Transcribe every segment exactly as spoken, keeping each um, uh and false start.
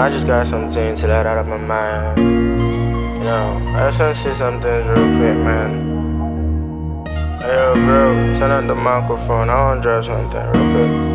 I just got something to let out of my mind. You know, I just wanna say some things real quick, man. Hey, yo, bro, turn on the microphone. I wanna drop something real quick.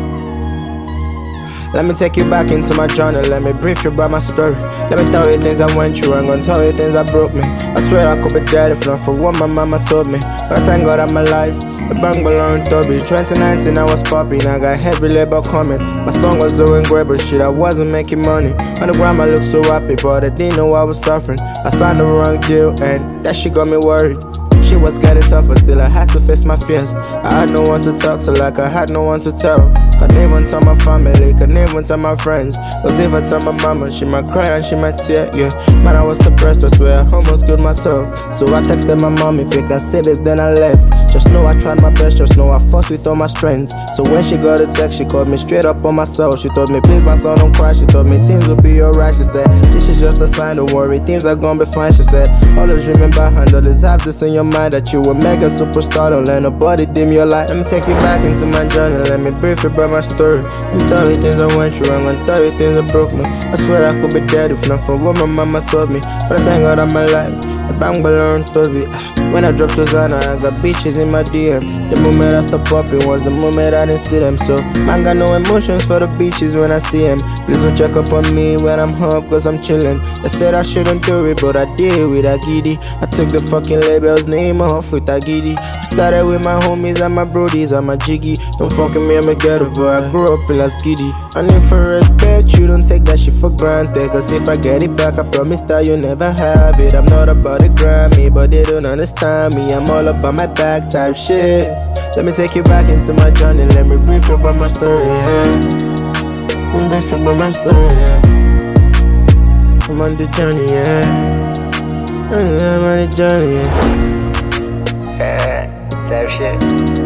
Let me take you back into my journal. Let me brief you about my story. Let me tell you things I went through. I'm gonna tell you things that broke me. I swear I could be dead if not for what my mama told me. But I thank God I'm alive. The bank belonged to me. twenty nineteen I was popping. I got heavy labor coming. My song was doing great, but shit, I wasn't making money. On the ground I looked so happy, but I didn't know I was suffering. I signed the wrong deal, and that shit got me worried. Shit was getting tougher, still I had to face my fears. I had no one to talk to, like I had no one to tell. Couldn't even tell my family, couldn't even tell my friends. Cause if I tell my mama, she might cry and she might tear, yeah. Man, I was depressed, I swear I almost killed myself. So I texted my mom, if you can say this, then I left. Just know I tried my best, just know I fought with all my strength. So when she got a text, she called me straight up on my soul. She told me, please my son, don't cry. She told me things will be alright. She said, this is just a sign, don't worry, things are gonna be fine. She said, always remember, and always have this in your mind, that you a mega superstar, don't let nobody dim your light. Let me take you back into my journey, let me brief you about my story. Let me tell you things I went through, I'm gonna tell you things that broke me. I swear I could be dead if not for what my mama told me. But I thank God I'm alive, the bank belonged to me. When I dropped Hosanna, I got bitches in my D M. The moment I stopped popping was the moment I didn't see them. So, man got no emotions for the bitches when I see them. Please don't check up on me when I'm up, cause I'm chillin'. They said I shouldn't do it, but I did with a giddy. I took the fucking label's name off with a giddy. I started with my homies and my brodies and my jiggy. Don't fuck with me, I'm a ghetto boy, I grew up in Las Giddy. And if I respect you, don't take that shit for granted. Cause if I get it back, I promise that you'll never have it. I'm not about the Grammy, but they don't understand me. I'm all about my back type shit. Let me take you back into my journey. Let me brief you about my story, yeah. Let me brief you about my story, yeah. I'm on the journey, yeah. I'm on the journey, yeah. Type shit.